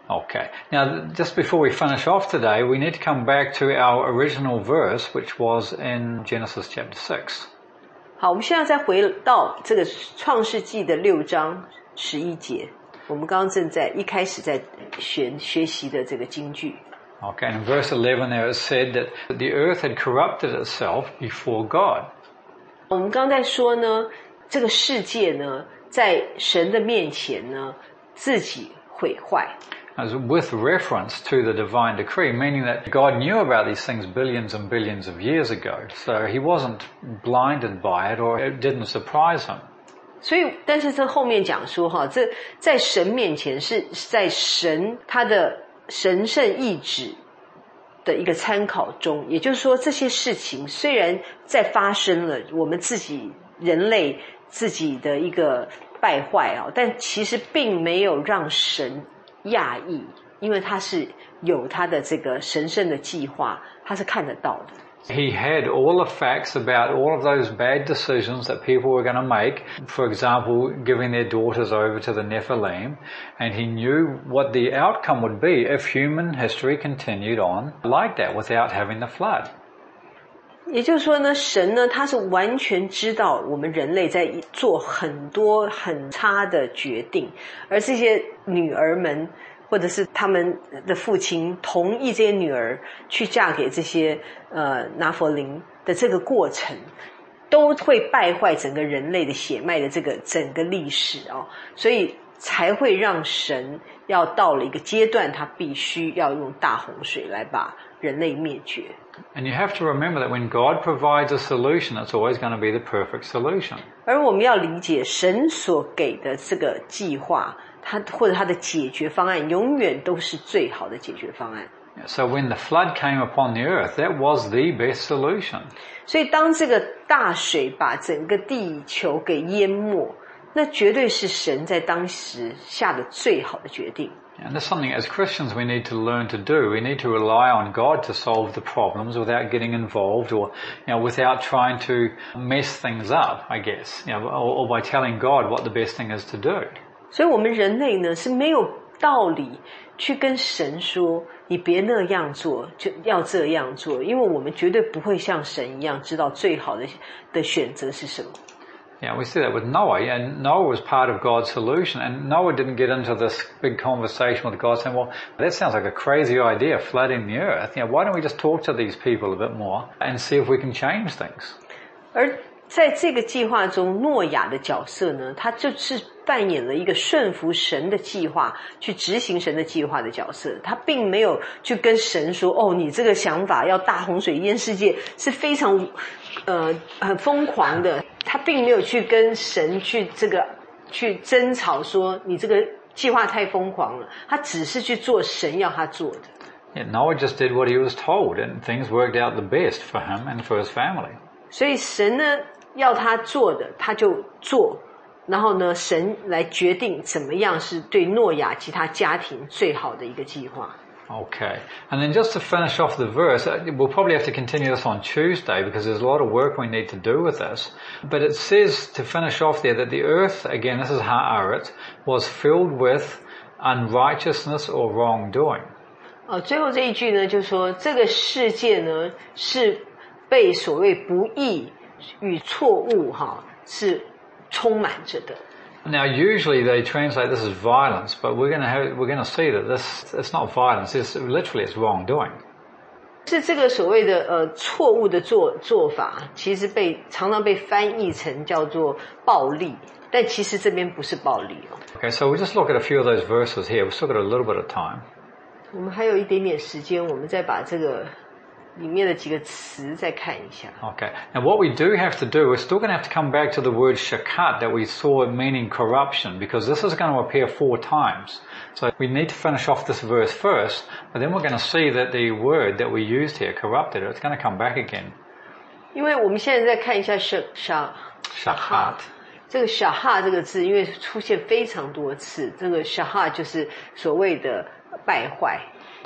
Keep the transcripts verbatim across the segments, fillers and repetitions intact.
Okay. Now, just before we finish off today, we need to come back to our original verse, which was in Genesis chapter six. 好，我们现在再回到这个创世纪的六章十一节，我们刚刚正在一开始在学学习的这个经句。 Okay, and in verse eleven there it said that the earth had corrupted itself before God. 我们刚才说呢，这个世界呢，在神的面前呢，自己毁坏。 As with reference to the divine decree, meaning that God knew about these things billions and billions of years ago, so he wasn't blinded by it or it didn't surprise him. 所以，但是这后面讲说哈，这在神面前是在神他的神圣意志的一个参考中，也就是说，这些事情虽然在发生了，我们自己人类自己的一个败坏啊，但其实并没有让神讶异，因为他是有他的这个神圣的计划，他是看得到的。 He had all the facts about all of those bad decisions that people were going to make, for example, giving their daughters over to the Nephilim, and he knew what the outcome would be if human history continued on like that without having the flood. 也就是说呢，神呢，他是完全知道我们人类在做很多很差的决定，而这些女儿们或者是他们的父亲同意这些女儿去嫁给这些呃拿佛林的这个过程，都会败坏整个人类的血脉的这个整个历史哦，所以才会让神要到了一个阶段，他必须要用大洪水来把人类灭绝。 And you have to remember that when God provides a solution, it's always going to be the perfect solution. 而我们要理解神所给的这个计划，他或者他的解决方案永远都是最好的解决方案。 So when the flood came upon the earth, that was the best solution. 所以当这个大水把整个地球给淹没，那绝对是神在当时下的最好的决定。 And that's something as Christians we need to learn to do. We need to rely on God to solve the problems without getting involved or, you know, without trying to mess things up, I guess, you know, or, or by telling God what the best thing is to do. 所以我们人类呢是没有道理去跟神说你别那样做，就要这样做，因为我们绝对不会像神一样知道最好的的选择是什么。 Yeah, we see that with Noah, and Noah was part of God's solution, and Noah didn't get into this big conversation with God saying, well, that sounds like a crazy idea, flooding the earth. You know, why don't we just talk to these people a bit more and see if we can change things? 而在这个计划中，诺亚的角色呢，他就是扮演了一个顺服神的计划，去执行神的计划的角色。他并没有去跟神说，哦，你这个想法要大洪水淹世界是非常呃很疯狂的。他并没有去跟神去这个去争吵说你这个计划太疯狂了，他只是去做神要他做的。 Yeah, Noah just did what he was told, and things worked out the best for him and for his family. 所以神呢要他做的他就做，然后呢神来决定怎么样是对诺亚及他家庭最好的一个计划。 Okay. And then just to finish off the verse, we'll probably have to continue this on Tuesday because there's a lot of work we need to do with this. But it says to finish off there that the earth, again, this is Ha'aret, was filled with unrighteousness or wrongdoing. 哦，最后这一句呢，就是说这个世界呢是被所谓不义与错误哈是充满着的。 Now, usually they translate this as violence, but we're going to have, we're going to see that this, it's not violence, it's literally it's wrongdoing. 是这个所谓的呃错误的做做法，其实被常常被翻译成叫做暴力，但其实这边不是暴力哦。 Okay, so we'll just look at a few of those verses here. We've still got a little bit of time. 我们还有一点点时间，我们再把这个里面的几个词再看一下。 Okay. Now what we do have to do, we're still going to have to come back to the word shakat that we saw meaning corruption, because this is going to appear four times. So we need to finish off this verse first, but then we're going to see that the word that we used here, corrupted, it's going to come back again. 因为我们现在再看一下 shakat， Shakat. 这个 shakat 这个字，因为出现非常多次，这个 shakat 就是所谓的败坏。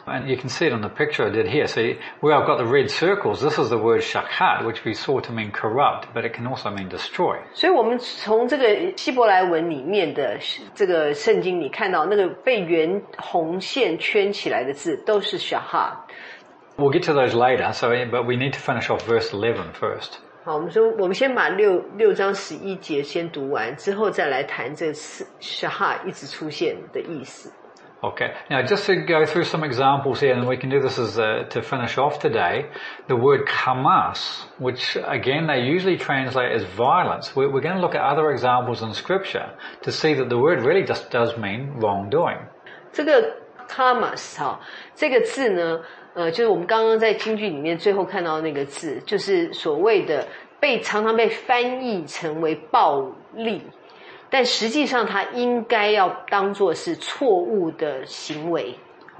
And you can see it on the picture I did here. See, where I've got the red circles, this is the word shakat, which we saw to mean corrupt, but it can also mean destroy. 所以我们从这个希伯来文里面的这个圣经里看到那个被圆红线圈起来的字都是 shahat。 We'll get to those later, so but we need to finish off verse eleven first. 好，我们说我们先把六六章十一节先读完，之后再来谈这次 shahat 一直出现的意思。 Okay, now just to go through some examples here, and we can do this as uh, to finish off today. The word Hamas, which again they usually translate as violence. We're, we're going to look at other examples in Scripture to see that the word really just does mean wrongdoing. 这个 Hamas 哈，这个字呢，呃，就是我们刚刚在京剧里面最后看到那个字，就是所谓的被常常被翻译成为暴力。但实际上它应该要当作是错误的行为。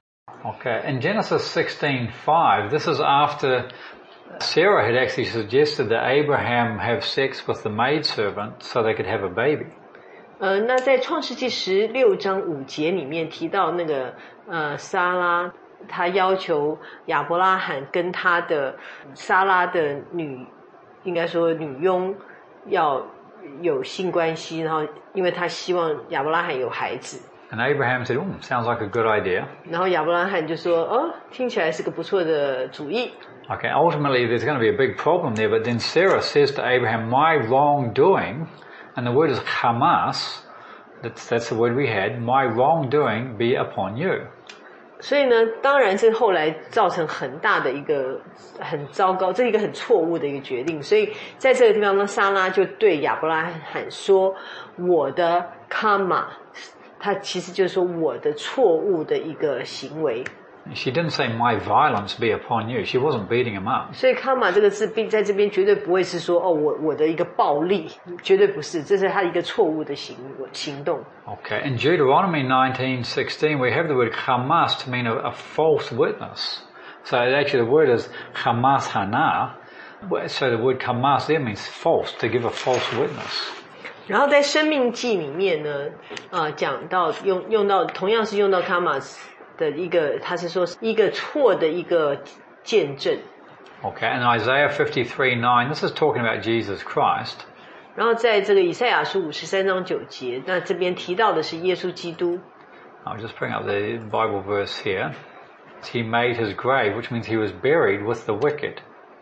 Okay, in Genesis sixteen five, this is after Sarah had actually suggested that Abraham have sex with the maidservant so they could have a baby. 呃，那在创世纪十六章五节里面提到那个呃撒拉，他要求亚伯拉罕跟他的撒拉的女，应该说女佣要有性关系，然后因为他希望亚伯拉罕有孩子。 And Abraham said, "Oh, sounds like a good idea." 然后亚伯拉罕就说：“哦，听起来是个不错的主意。” Okay, ultimately there's going to be a big problem there, but then Sarah says to Abraham, "My wrongdoing," and the word is Hamas. That's that's the word we had. My wrongdoing be upon you. 所以呢，当然这后来造成很大的一个很糟糕，这是一个很错误的一个决定。所以在这个地方呢，撒拉就对亚伯拉罕说：“我的卡玛。”他其实就是说我的错误的一个行为。 She didn't say my violence be upon you. She wasn't beating him up. 所以卡玛这个字并在这边绝对不会是说哦我我的一个暴力，绝对不是，这是他一个错误的行行动。 Okay, in Deuteronomy nineteen sixteen we have the word Hamas to mean a, a false witness. So actually the word is Hamas Hana. So the word Hamas there means false, to give a false witness. 然后在生命记里面呢，啊、呃，讲到用用到同样是用到 kamas 的一个，他是说一个错的一个见证。 Okay, and Isaiah fifty-three nine, this is talking about Jesus Christ. 然后在这个以赛亚书五十三章九节，那这边提到的是耶稣基督。 I'll just bring up the Bible verse here. He made his grave, which means he was buried with the wicked.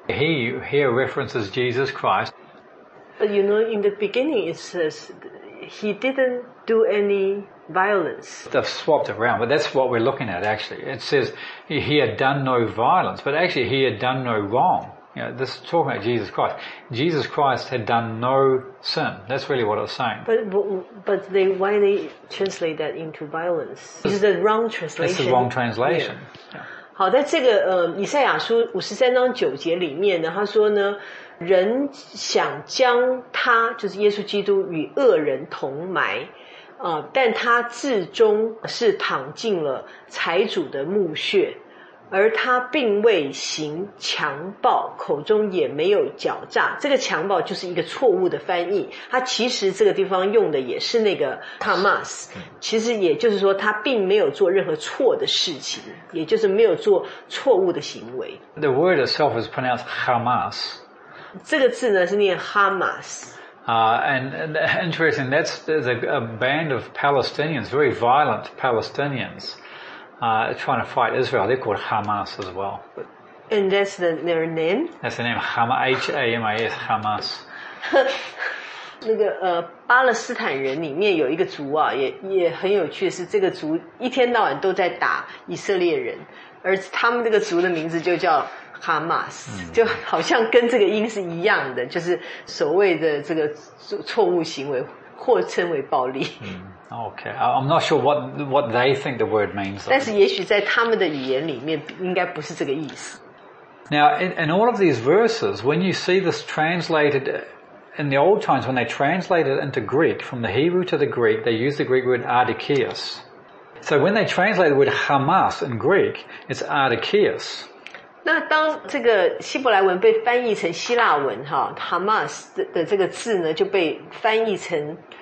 He here references Jesus Christ. But you know, in the beginning it says he didn't do any violence. They've swapped it around, but that's what we're looking at actually. It says he, he had done no violence, but actually he had done no wrong. You know, this is talking about Jesus Christ. Jesus Christ had done no sin. That's really what it's saying. But but, but they why they translate that into violence? This is the wrong translation. It's the wrong translation. Yeah. 好，在这个呃以赛亚书五十三章九节里面呢，他说呢。人想将他就是耶稣基督与恶人同埋，呃，但他至终是躺进了财主的墓穴，而他并未行强暴，口中也没有狡诈。这个强暴就是一个错误的翻译，他其实这个地方用的也是那个 Hamas， 其实也就是说他并没有做任何错的事情，也就是没有做错误的行为。 The word itself is pronounced Hamas. 这个字呢是念 Hamas. Uh, and, and interesting, that's there's a, a band of Palestinians, very violent Palestinians, uh, trying to fight Israel. They're called Hamas as well. But And that's the, their name? that's the name, Hamas, H A M A S, Hamas. 那个呃，巴勒斯坦人里面有一个族啊，也也很有趣的是，这个族一天到晚都在打以色列人，而他们这个族的名字就叫哈马斯，就好像跟这个音是一样的，就是所谓的这个错误行为，或称为暴力。 Okay, I'm not sure what what they think the word means. 但是也许在他们的语言里面，应该不是这个意思。 Now, in, in all of these verses, when you see this translated in the old times, when they translate it into Greek, from the Hebrew to the Greek, they use the Greek word ardikias. So when they translate the word Hamas in Greek, it's ardikias. 那当这个希伯来文被翻译成希腊文哈 Hamas 的, 的这个字呢，就被翻译成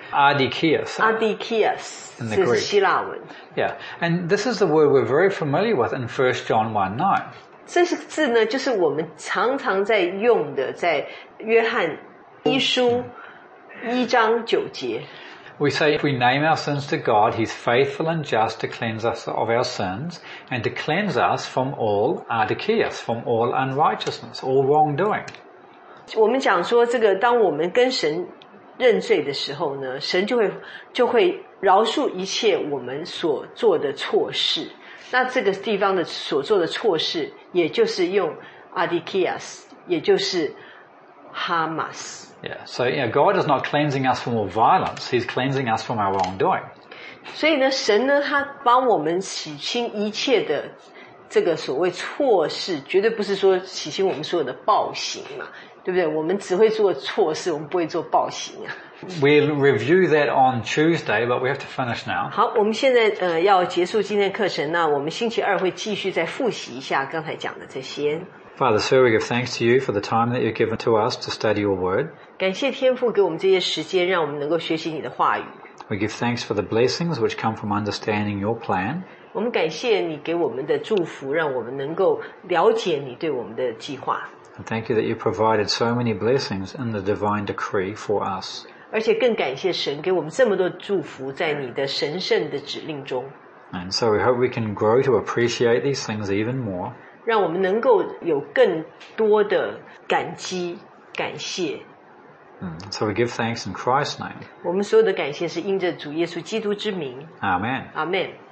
Adikias. Adikias, In the 这是 Greek. 希腊文。 Yeah, and this is the word we're very familiar with in First John one nine. 这个字呢，就是我们常常在用的，在约翰一书一章九节。 We say if we name our sins to God, He's faithful and just to cleanse us of our sins and to cleanse us from all adikias, from all unrighteousness, all wrongdoing. 我们讲说，这个当我们跟神认罪的时候呢，神就会就会饶恕一切我们所做的错事。那这个地方的所做的错事，也就是用 adikias， 也就是哈马斯。 Yeah, so you know, God is not cleansing us from all violence, He's cleansing us from our wrongdoing. 所以呢，神呢，他帮我们洗清一切的这个所谓错事，绝对不是说洗清我们所有的暴行嘛，对不对？我们只会做错事，我们不会做暴行啊。 We'll review that on Tuesday, but we have to finish now. 好，我们现在呃要结束今天的课程，那我们星期二会继续再复习一下刚才讲的这些。 Father, sir, we give thanks to you for the time that you've given to us to study your word. 感谢天父给我们这些时间，让我们能够学习你的话语。 We give thanks for the blessings which come from understanding your plan. 我们感谢你给我们的祝福，让我们能够了解你对我们的计划。 And thank you that you provided so many blessings in the divine decree for us. 而且更感谢神给我们这么多祝福，在你的神圣的指令中。 And so we hope we can grow to appreciate these things even more. 让我们能够有更多的感激、感谢。 Mm. So we give thanks in Christ's name. 我们所有的感谢是因着主耶稣基督之名。 Amen. Amen。